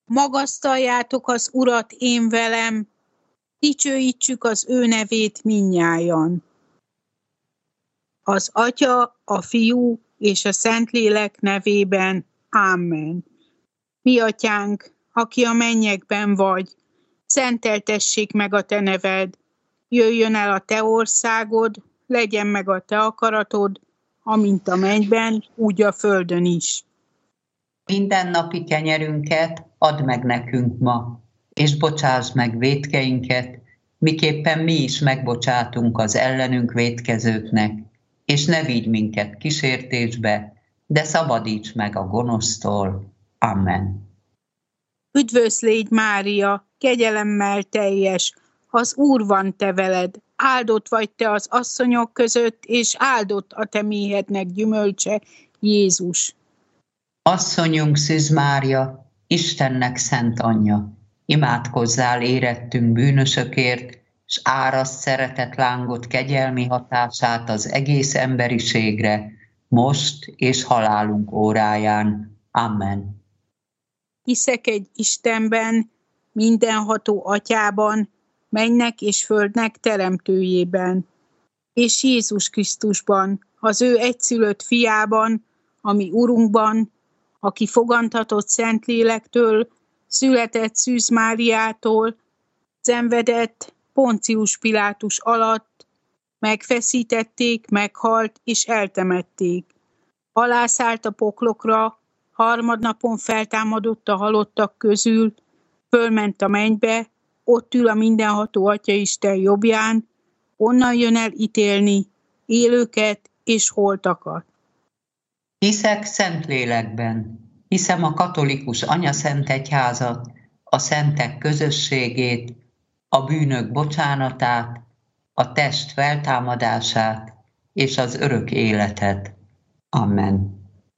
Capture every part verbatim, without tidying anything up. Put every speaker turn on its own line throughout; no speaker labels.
Magasztaljátok az Urat én velem, dicsőítsük az ő nevét mindnyájan. Az Atya, a Fiú és a Szentlélek nevében. Amen. Mi Atyánk, aki a mennyekben vagy, szenteltessék meg a te neved, jöjjön el a te országod, legyen meg a te akaratod, amint a mennyben, úgy a földön is.
Mindennapi kenyerünket add meg nekünk ma, és bocsásd meg vétkeinket, miképpen mi is megbocsátunk az ellenünk vétkezőknek, és ne vigy minket kísértésbe, de szabadíts meg a gonosztól. Amen.
Üdvözl légy, Mária, kegyelemmel teljes, az Úr van te veled, áldott vagy te az asszonyok között, és áldott a te méhednek gyümölcse, Jézus.
Asszonyunk Szűz Mária, Istennek szent anyja, imádkozzál érettünk bűnösökért, s áraszt szeretet lángot kegyelmi hatását az egész emberiségre, most és halálunk óráján. Amen.
Hiszek egy Istenben, mindenható Atyában, mennek és földnek teremtőjében, és Jézus Krisztusban, az ő egyszülött fiában, ami Urunkban, aki fogantatott Szentlélektől, született Szűz Máriától, szenvedett Poncius Pilátus alatt, megfeszítették, meghalt és eltemették. Alászállt a poklokra, harmadnapon feltámadott a halottak közül, fölment a mennybe, ott ül a mindenható Atyaisten jobbján, onnan jön el ítélni élőket és holtakat.
Hiszek Szentlélekben, hiszem a katolikus anyaszentegyházat, a szentek közösségét, a bűnök bocsánatát, a test feltámadását és az örök életet. Amen.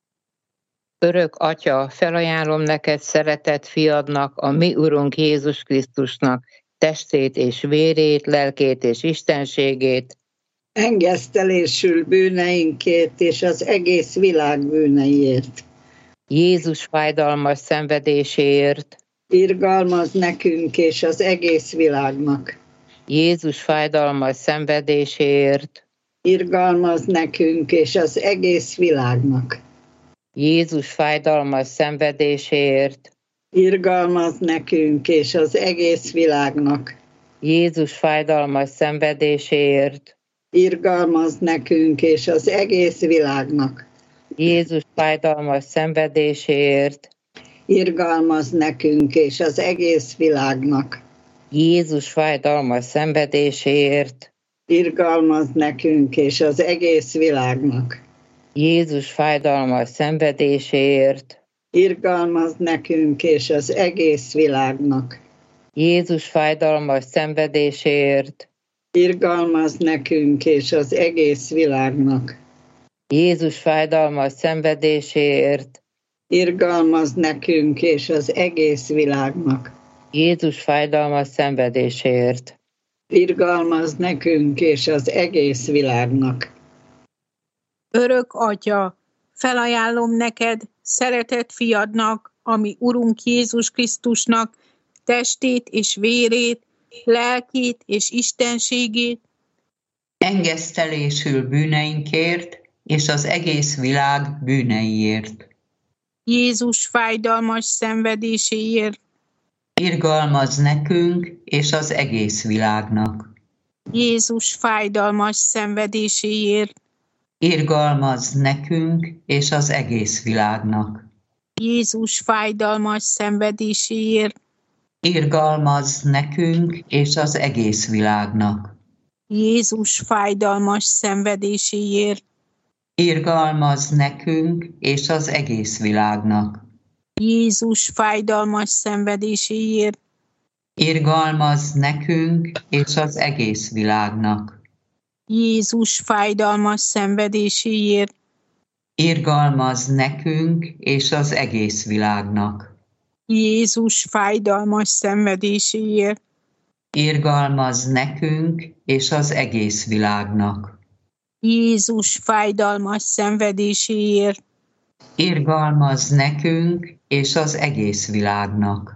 Örök Atya, felajánlom neked szeretett fiadnak, a mi Urunk Jézus Krisztusnak, testét és vérét, lelkét és istenségét,
engesztelésül bűneinkért és az egész világ bűneiért.
Jézus fájdalmas szenvedéséért,
irgalmaz nekünk és az egész világnak.
Jézus fájdalmas szenvedéséért,
irgalmaz nekünk és az egész világnak.
Jézus fájdalmas szenvedéséért,
irgalmaz nekünk és az egész világnak.
Jézus fájdalmas szenvedéséért,
irgalmaz nekünk és az egész világnak.
Jézus fájdalmas szenvedéséért,
irgalmaz nekünk és az egész világnak.
Jézus fájdalmas szenvedéséért,
irgalmaz nekünk és az egész világnak.
Jézus fájdalmas szenvedéséért,
irgalmaz nekünk és az egész világnak.
Jézus fájdalmas szenvedéséért,
irgalmaz nekünk és az egész világnak.
Jézus fájdalmas szenvedéséért,
irgalmaz nekünk és az egész világnak.
Jézus fájdalmas szenvedéséért,
irgalmaz nekünk és az egész világnak.
Örök Atya, felajánlom neked, szeretett fiadnak, ami Urunk Jézus Krisztusnak, testét és vérét, lelkét és istenségét,
engesztelésül bűneinkért és az egész világ bűneiért.
Jézus fájdalmas szenvedéséért,
irgalmaz nekünk és az egész világnak.
Jézus fájdalmas szenvedéséért,
irgalmaz nekünk és az egész világnak.
Jézus fájdalmas szenvedéséért,
irgalmaz nekünk és az egész világnak.
Jézus fájdalmas szenvedéséért,
irgalmaz nekünk és az egész világnak.
Jézus fájdalmas szenvedéséért,
irgalmaz nekünk és az egész világnak.
Jézus fájdalmas szenvedéséért,
irgalmaz nekünk és az egész világnak.
Jézus fájdalmas szenvedéséért,
irgalmaz nekünk és az egész világnak.
Jézus fájdalmas szenvedéséért,
irgalmaz nekünk és az egész világnak.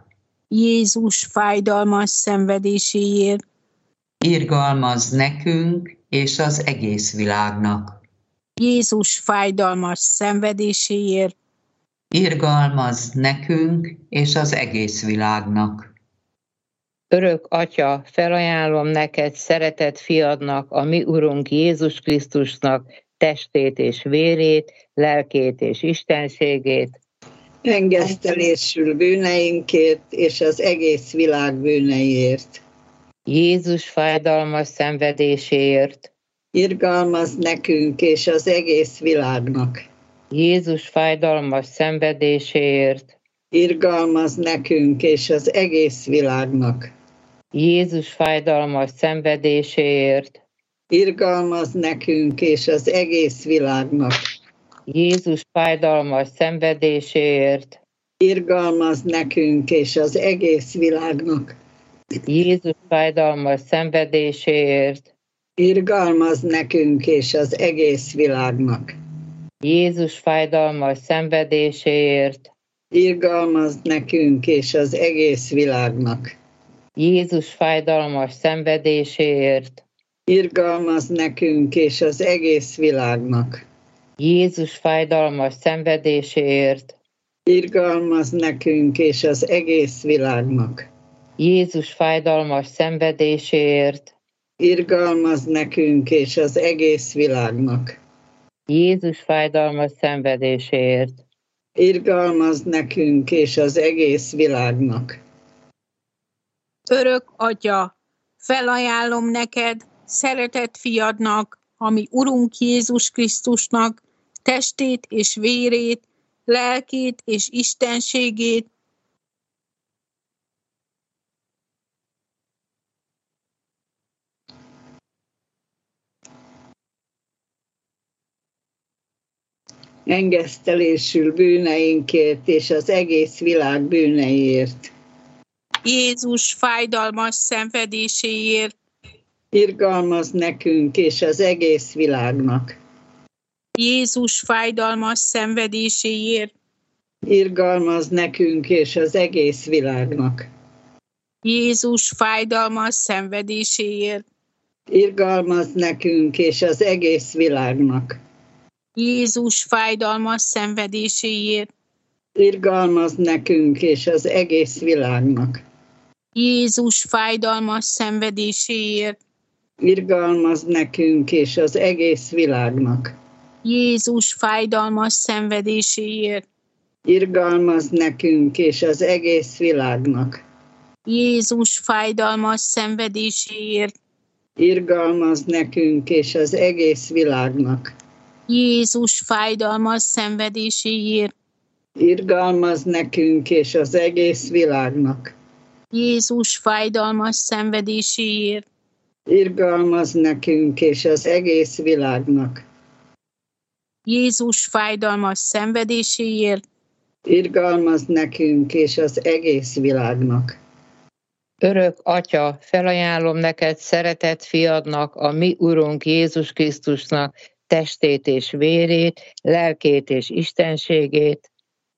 Jézus fájdalmas szenvedéséért,
Irgalmazz nekünk és az egész világnak.
Jézus fájdalmas szenvedéséért,
Irgalmazz nekünk és az egész világnak.
Örök Atya, felajánlom neked szeretett fiadnak, a mi Urunk Jézus Krisztusnak testét és vérét, lelkét és istenségét,
engesztelésül bűneinkért és az egész világ bűneiért.
Jézus fájdalmas szenvedéséért,
Irgalmazz nekünk és az egész világnak.
Jézus fájdalmas szenvedéséért,
Irgalmazz nekünk és az egész világnak.
Jézus fájdalmas szenvedéséért,
Irgalmazz nekünk és az egész világnak.
Jézus fájdalmas szenvedéséért,
Irgalmazz nekünk és az egész világnak.
Jézus fájdalmas szenvedéséért,
Irgalmazz nekünk és az egész világnak.
Jézus fájdalmas szenvedéséért,
Irgalmazz nekünk és az egész világnak.
Jézus fájdalmas szenvedéséért,
Irgalmazz nekünk és az egész világnak.
Jézus fájdalmas szenvedéséért,
Irgalmazz nekünk és az egész világnak.
Jézus fájdalmas szenvedéséért,
Irgalmazz nekünk és az egész világnak.
Jézus fájdalmas szenvedéséért,
Irgalmazz nekünk és az egész világnak.
Örök Atya, felajánlom neked, szeretett fiadnak, ami Urunk Jézus Krisztusnak testét és vérét, lelkét és istenségét,
Engesztelésül bűneinkért és az egész világ bűneiért.
Jézus fájdalmas szenvedéséért,
Irgalmazz nekünk és az egész világnak.
Jézus fájdalmas szenvedéséért,
Irgalmazz nekünk és az egész világnak.
Jézus fájdalmas szenvedéséért,
Irgalmazz nekünk és az egész világnak.
Jézus fájdalmas szenvedéséért,
Irgalmazz nekünk és az egész világnak.
Jézus fájdalmas szenvedéséért,
Irgalmazz nekünk és az egész világnak.
Jézus fájdalmas szenvedéséért,
Irgalmazz nekünk és az egész világnak.
Jézus fájdalmas szenvedéséért,
Irgalmazz nekünk és az egész világnak.
Jézus fájdalmas szenvedéséért,
Irgalmazz nekünk és az egész világnak.
Jézus fájdalmas szenvedéséért,
Irgalmazz nekünk és az egész világnak.
Jézus fájdalmas szenvedéséért,
Irgalmazz nekünk és az egész világnak.
Örök Atya, felajánlom neked szeretett fiadnak, a mi Urunk Jézus Krisztusnak testét és vérét, lelkét és istenségét,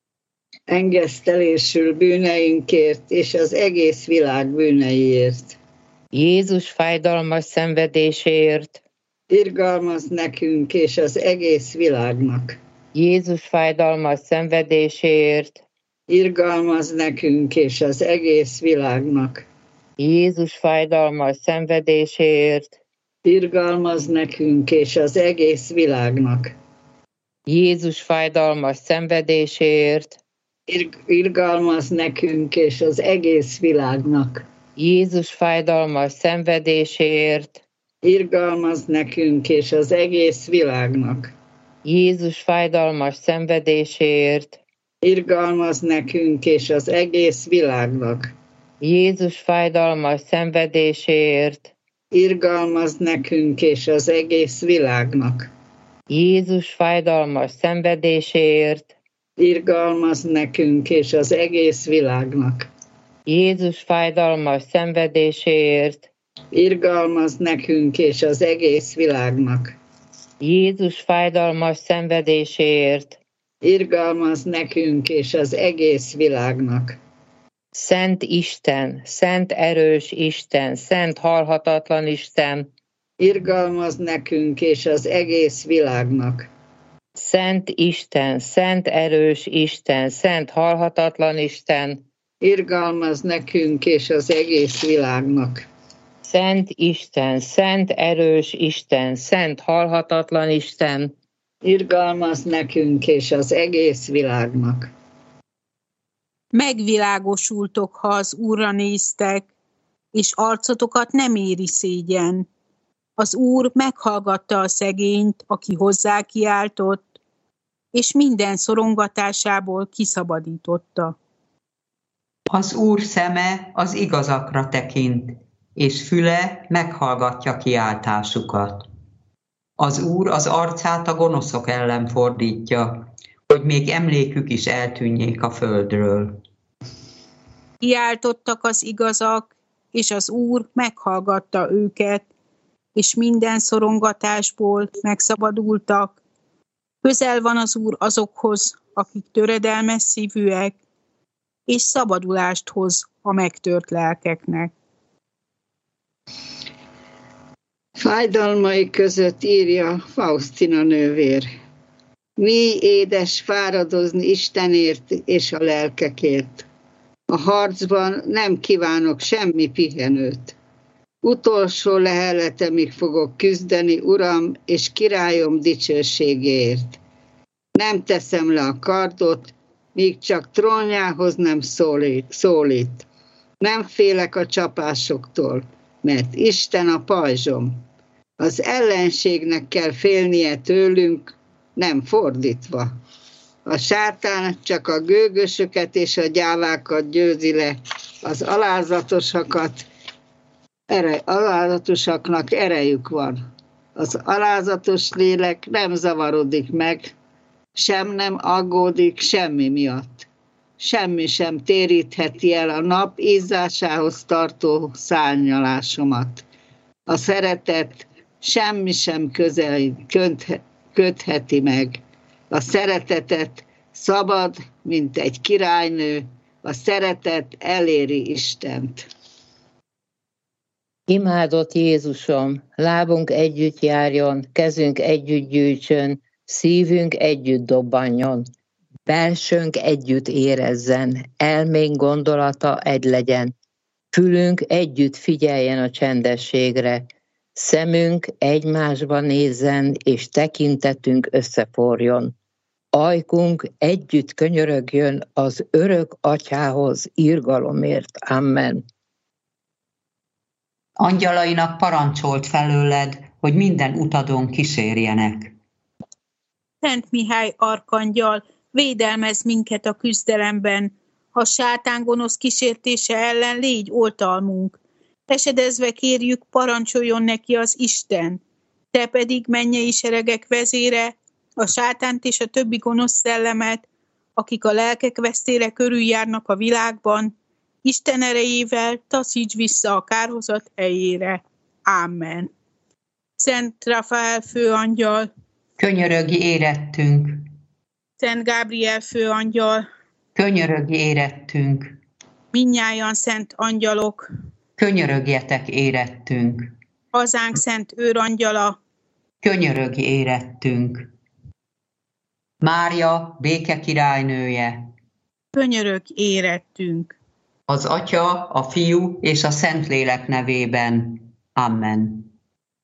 Engesztelésül bűneinkért és az egész világ bűneiért.
Jézus fájdalmas szenvedéséért,
Irgalmazz nekünk és az egész világnak.
Jézus fájdalmas szenvedéséért,
Irgalmazz nekünk és az egész világnak.
Jézus fájdalmas szenvedéséért,
Irgalmazz nekünk és az egész világnak.
Jézus fájdalmas szenvedéséért,
Ir- irgalmazz nekünk és az egész világnak.
Jézus fájdalmas szenvedéséért,
Irgalmazz nekünk és az egész világnak.
Jézus fájdalmas szenvedéséért,
Irgalmazz nekünk és az egész világnak.
Jézus fájdalmas szenvedéséért,
Irgalmazz nekünk és az egész világnak.
Jézus fájdalmas szenvedéséért,
Irgalmazz nekünk és az egész világnak.
Jézus fájdalmas szenvedéséért,
Irgalmazz nekünk és az egész világnak.
Jézus fájdalmas szenvedéséért,
Irgalmazz nekünk és az egész világnak.
Szent Isten, szent erős Isten, szent halhatatlan Isten,
irgalmaz nekünk és az egész világnak.
Szent Isten, szent erős Isten, szent halhatatlan Isten,
irgalmaz nekünk és az egész világnak.
Szent Isten, szent erős Isten, szent halhatatlan Isten,
irgalmaz nekünk és az egész világnak.
Megvilágosultok, ha az Úrra néztek, és arcotokat nem éri szégyen. Az Úr meghallgatta a szegényt, aki hozzá kiáltott, és minden szorongatásából kiszabadította.
Az Úr szeme az igazakra tekint, és füle meghallgatja kiáltásukat. Az Úr az arcát a gonoszok ellen fordítja, hogy még emlékük is eltűnjék a földről.
Kiáltottak az igazak, és az Úr meghallgatta őket, és minden szorongatásból megszabadultak. Közel van az Úr azokhoz, akik töredelmes szívűek, és szabadulást hoz a megtört lelkeknek.
Fájdalmai között írja Faustina nővér. Mi édes fáradozni Istenért és a lelkekért. A harcban nem kívánok semmi pihenőt. Utolsó leheletemig fogok küzdeni, Uram és királyom dicsőségéért. Nem teszem le a kardot, míg csak trónjához nem szólít. szólít. Nem félek a csapásoktól, mert Isten a pajzsom. Az ellenségnek kell félnie tőlünk, nem fordítva. A sátán csak a gőgösöket és a gyávákat győzi le, az alázatosakat, ere, alázatosaknak erejük van. Az alázatos lélek nem zavarodik meg, sem nem aggódik semmi miatt. Semmi sem térítheti el a nap izzásához tartó szárnyalásomat. A szeretet semmi sem közel, kötheti meg. A szeretetet szabad, mint egy királynő, a szeretet eléri Istent.
Imádott Jézusom, lábunk együtt járjon, kezünk együtt gyűjtsön, szívünk együtt dobbanjon, belsőnk együtt érezzen, elménk gondolata egy legyen, fülünk együtt figyeljen a csendességre, szemünk egymásba nézzen, és tekintetünk összeforjon. Ajkunk együtt könyörögjön az örök Atyához irgalomért. Amen.
Angyalainak parancsolt felőled, hogy minden utadon kísérjenek.
Szent Mihály arkangyal, védelmezz minket a küzdelemben, ha sátán gonosz kísértése ellen légy oltalmunk. Esedezve kérjük, parancsoljon neki az Isten. Te pedig, mennyei seregek vezére, a sátánt és a többi gonosz szellemet, akik a lelkek vesztére körüljárnak a világban, Isten erejével taszíts vissza a kárhozat helyére. Amen. Szent Rafael főangyal,
Könyörögj érettünk!
Szent Gábriel főangyal,
Könyörögj érettünk!
mindnyájan szent angyalok,
Könyörögjetek érettünk!
hazánk szent őrangyala,
Könyörögj érettünk! Mária, béke királynője,
könyörögj érettünk.
az Atya, a Fiú és a Szentlélek nevében. Amen.